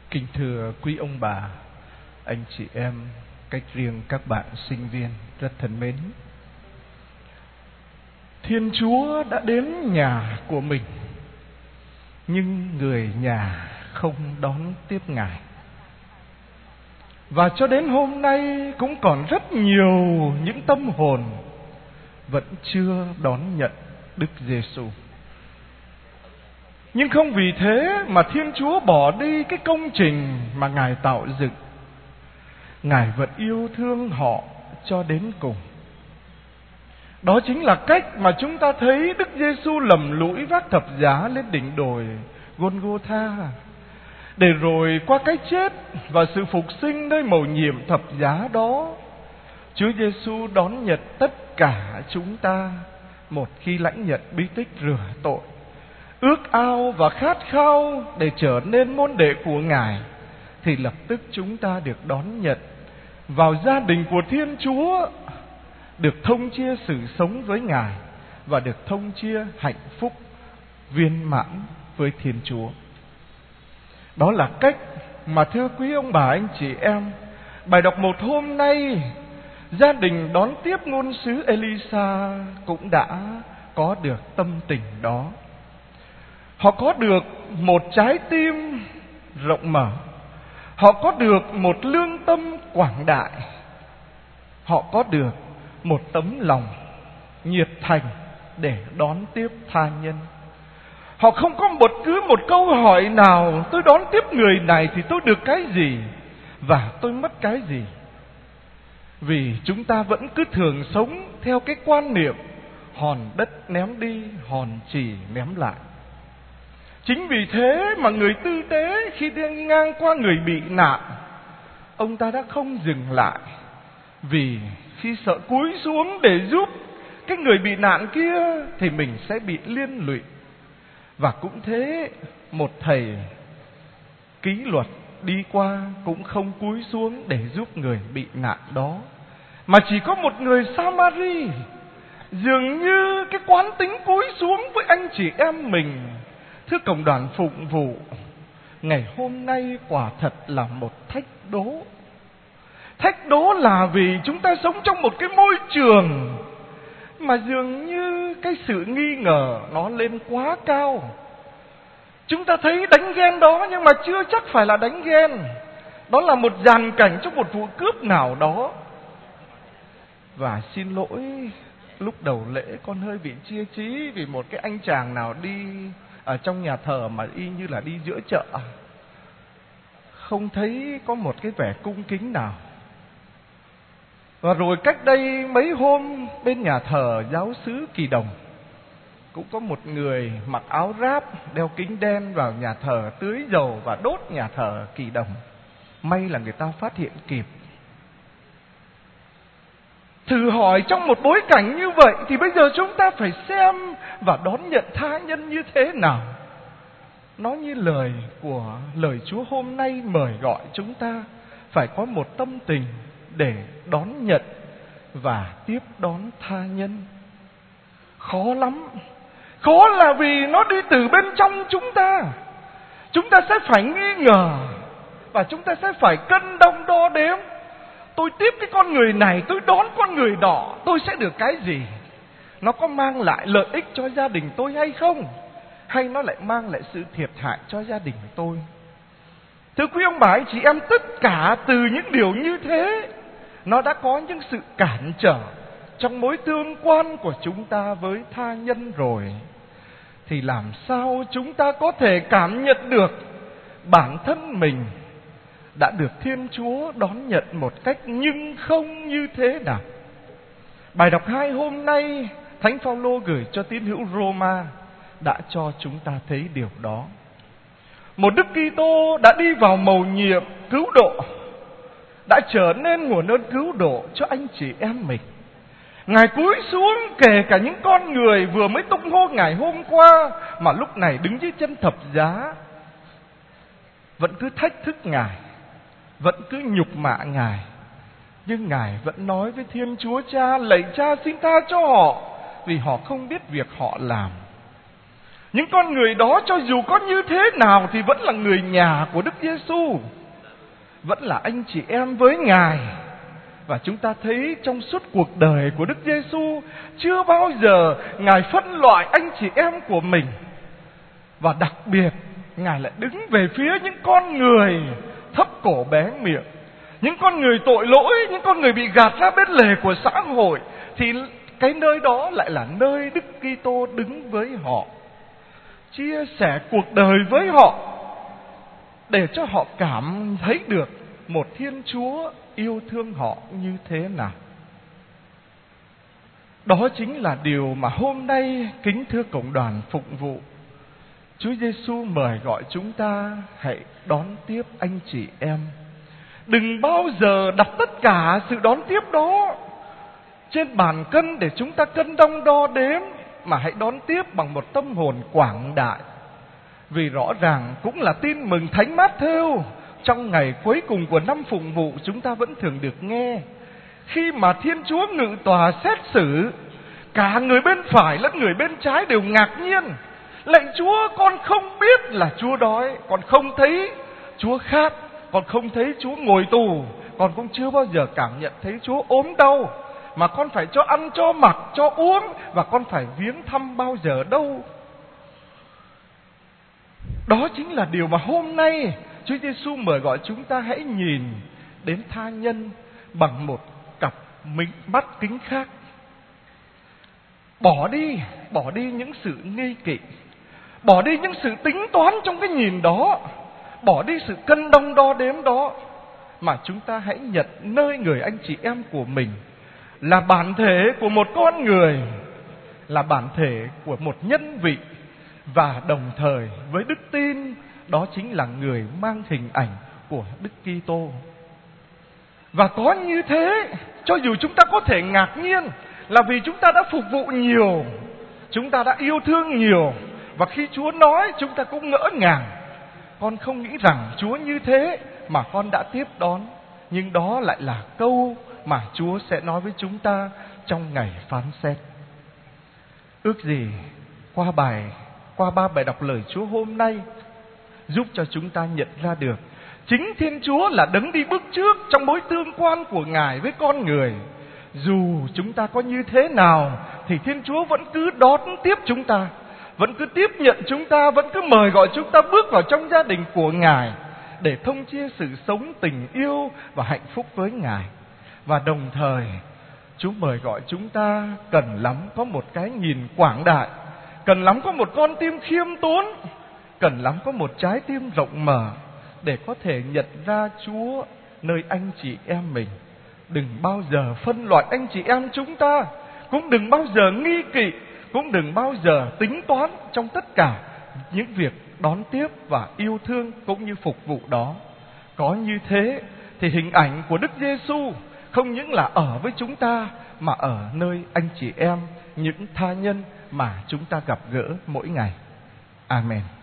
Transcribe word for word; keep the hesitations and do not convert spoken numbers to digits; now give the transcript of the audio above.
Kính thưa quý ông bà, anh chị em, cách riêng các bạn sinh viên rất thân mến. Thiên Chúa đã đến nhà của mình, nhưng người nhà không đón tiếp Ngài. Và cho đến hôm nay cũng còn rất nhiều những tâm hồn vẫn chưa đón nhận Đức Giêsu. Nhưng không vì thế mà Thiên Chúa bỏ đi cái công trình mà Ngài tạo dựng. Ngài vẫn yêu thương họ cho đến cùng. Đó chính là cách mà chúng ta thấy Đức Giêsu lầm lũi vác thập giá lên đỉnh đồi Gôn-gô-tha, để rồi qua cái chết và sự phục sinh nơi mầu nhiệm thập giá đó, Chúa Giêsu đón nhận tất cả chúng ta một khi lãnh nhận bí tích rửa tội, ước ao và khát khao để trở nên môn đệ của Ngài, thì lập tức chúng ta được đón nhận vào gia đình của Thiên Chúa, được thông chia sự sống với Ngài và được thông chia hạnh phúc viên mãn với Thiên Chúa. Đó là cách mà thưa quý ông bà anh chị em, bài đọc một hôm nay, gia đình đón tiếp ngôn sứ Elisa cũng đã có được tâm tình đó. Họ có được một trái tim rộng mở, họ có được một lương tâm quảng đại, họ có được một tấm lòng nhiệt thành để đón tiếp tha nhân. Họ không có một cứ một câu hỏi nào: tôi đón tiếp người này thì tôi được cái gì và tôi mất cái gì. Vì chúng ta vẫn cứ thường sống theo cái quan niệm hòn đất ném đi, hòn chì ném lại. Chính vì thế mà người tư tế khi đi ngang qua người bị nạn, ông ta đã không dừng lại, vì khi sợ cúi xuống để giúp cái người bị nạn kia thì mình sẽ bị liên lụy. Và cũng thế, một thầy kỷ luật đi qua cũng không cúi xuống để giúp người bị nạn đó, mà chỉ có một người Samari dường như cái quán tính cúi xuống với anh chị em mình. Thưa cộng đoàn phụng vụ, ngày hôm nay quả thật là một thách đố. Thách đố là vì chúng ta sống trong một cái môi trường mà dường như cái sự nghi ngờ nó lên quá cao. Chúng ta thấy đánh ghen đó, nhưng mà chưa chắc phải là đánh ghen. Đó là một dàn cảnh trong một vụ cướp nào đó. Và xin lỗi, lúc đầu lễ con hơi bị chia trí vì một cái anh chàng nào đi ở trong nhà thờ mà y như là đi giữa chợ, không thấy có một cái vẻ cung kính nào. Và rồi cách đây mấy hôm, bên nhà thờ giáo xứ Kỳ Đồng cũng có một người mặc áo ráp, đeo kính đen vào nhà thờ tưới dầu và đốt nhà thờ Kỳ Đồng. May là người ta phát hiện kịp. Thử hỏi trong một bối cảnh như vậy thì bây giờ chúng ta phải xem và đón nhận tha nhân như thế nào. Nó như lời của lời Chúa hôm nay mời gọi chúng ta phải có một tâm tình để đón nhận và tiếp đón tha nhân. Khó lắm. Khó là vì nó đi từ bên trong chúng ta. Chúng ta sẽ phải nghi ngờ và chúng ta sẽ phải cân đong đo đếm. Tôi tiếp cái con người này, tôi đón con người đó, tôi sẽ được cái gì? Nó có mang lại lợi ích cho gia đình tôi hay không? Hay nó lại mang lại sự thiệt hại cho gia đình tôi? Thưa quý ông bà anh chị em, tất cả từ những điều như thế, nó đã có những sự cản trở trong mối tương quan của chúng ta với tha nhân rồi. Thì làm sao chúng ta có thể cảm nhận được bản thân mình đã được Thiên Chúa đón nhận một cách nhưng không như thế nào? Bài đọc hai hôm nay, Thánh Phaolô gửi cho tín hữu Roma đã cho chúng ta thấy điều đó. Một Đức Kitô đã đi vào mầu nhiệm cứu độ, đã trở nên nguồn ơn cứu độ cho anh chị em mình. Ngài cúi xuống kể cả những con người vừa mới tung hô Ngài hôm qua, mà lúc này đứng dưới chân thập giá, vẫn cứ thách thức Ngài, vẫn cứ nhục mạ Ngài. Nhưng Ngài vẫn nói với Thiên Chúa Cha: lạy Cha, xin tha cho họ, vì họ không biết việc họ làm. Những con người đó cho dù có như thế nào thì vẫn là người nhà của Đức Giêsu, vẫn là anh chị em với Ngài. Và chúng ta thấy trong suốt cuộc đời của Đức Giêsu, chưa bao giờ Ngài phân loại anh chị em của mình. Và đặc biệt Ngài lại đứng về phía những con người thấp cổ bé miệng, những con người tội lỗi, những con người bị gạt ra bên lề của xã hội. Thì cái nơi đó lại là nơi Đức Kitô đứng với họ, chia sẻ cuộc đời với họ, để cho họ cảm thấy được một Thiên Chúa yêu thương họ như thế nào. Đó chính là điều mà hôm nay, kính thưa cộng đoàn phụng vụ, Chúa Giêsu mời gọi chúng ta hãy đón tiếp anh chị em. Đừng bao giờ đặt tất cả sự đón tiếp đó trên bàn cân để chúng ta cân đong đo đếm, mà hãy đón tiếp bằng một tâm hồn quảng đại. Vì rõ ràng cũng là tin mừng Thánh Mát-thêu trong ngày cuối cùng của năm phụng vụ chúng ta vẫn thường được nghe. Khi mà Thiên Chúa ngự tòa xét xử, cả người bên phải lẫn người bên trái đều ngạc nhiên: lạy Chúa, con không biết là Chúa đói, con không thấy Chúa khát, con không thấy Chúa ngồi tù, con cũng chưa bao giờ cảm nhận thấy Chúa ốm đau, mà con phải cho ăn, cho mặc, cho uống, và con phải viếng thăm bao giờ đâu. Đó chính là điều mà hôm nay Chúa Giêsu mời gọi chúng ta hãy nhìn đến tha nhân bằng một cặp mắt kính khác. Bỏ đi, bỏ đi những sự nghi kỵ, bỏ đi những sự tính toán trong cái nhìn đó, bỏ đi sự cân đong đo đếm đó, mà chúng ta hãy nhận nơi người anh chị em của mình là bản thể của một con người, là bản thể của một nhân vị, và đồng thời với đức tin, đó chính là người mang hình ảnh của Đức Kitô. Và có như thế, cho dù chúng ta có thể ngạc nhiên, là vì chúng ta đã phục vụ nhiều, chúng ta đã yêu thương nhiều, và khi Chúa nói chúng ta cũng ngỡ ngàng. Con không nghĩ rằng Chúa như thế mà con đã tiếp đón. Nhưng đó lại là câu mà Chúa sẽ nói với chúng ta trong ngày phán xét. Ước gì qua bài Qua ba bài đọc lời Chúa hôm nay giúp cho chúng ta nhận ra được chính Thiên Chúa là đấng đi bước trước trong mối tương quan của Ngài với con người. Dù chúng ta có như thế nào thì Thiên Chúa vẫn cứ đón tiếp chúng ta, vẫn cứ tiếp nhận chúng ta, vẫn cứ mời gọi chúng ta bước vào trong gia đình của Ngài để thông chia sự sống tình yêu và hạnh phúc với Ngài. Và đồng thời Chúa mời gọi chúng ta cần lắm có một cái nhìn quảng đại, cần lắm có một con tim khiêm tốn, cần lắm có một trái tim rộng mở để có thể nhận ra Chúa nơi anh chị em mình. Đừng bao giờ phân loại anh chị em chúng ta, cũng đừng bao giờ nghi kỵ, cũng đừng bao giờ tính toán trong tất cả những việc đón tiếp và yêu thương cũng như phục vụ đó. Có như thế thì hình ảnh của Đức Giêsu không những là ở với chúng ta, mà ở nơi anh chị em, những tha nhân mà chúng ta gặp gỡ mỗi ngày. Amen.